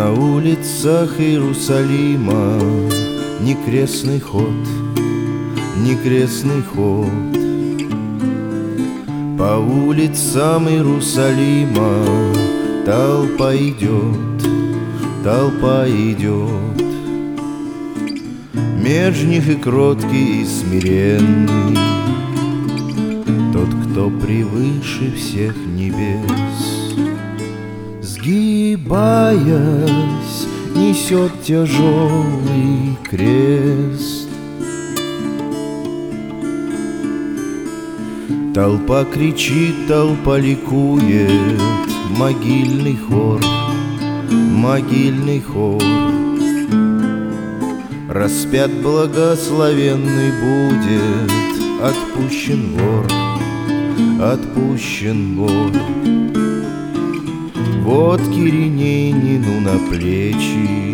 На улицах Иерусалима не крестный ход, не крестный ход. По улицам Иерусалима толпа идет, толпа идет. Меж них и кроткий, и смиренный, тот, кто превыше всех небес. Сгибаясь, несет тяжелый крест. Толпа кричит, толпа ликует, могильный хор, могильный хор. Распят благословенный будет, отпущен вор, отпущен вор. Вот Киринейнину на плечи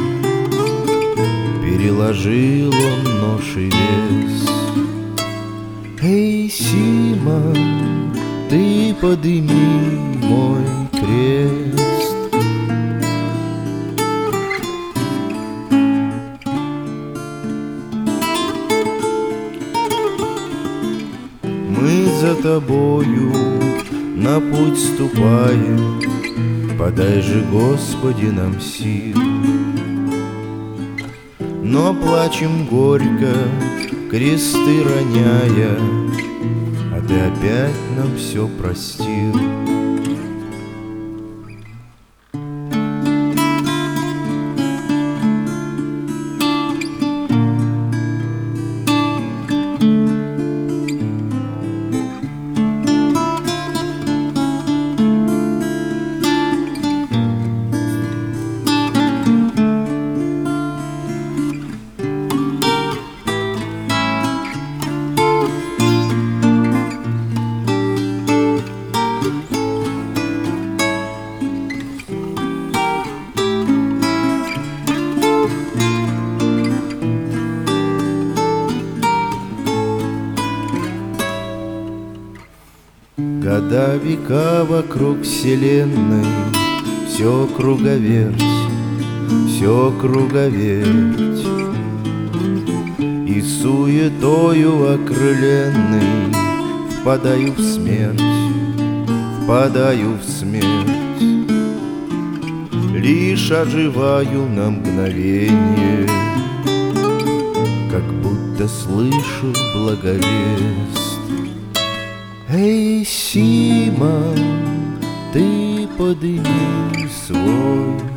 переложил он нож и вес. Эй, Симон, ты подыми мой крест. Мы за тобою на путь ступаем, подай же, Господи, нам сил. Но плачем горько, кресты роняя, а ты опять нам все простил. Года, века вокруг вселенной, все круговерть, все круговерть. И суетою окрыленный впадаю в смерть, впадаю в смерть. Лишь оживаю на мгновенье, как будто слышу благовест. Эй, Симон, ты подыми свой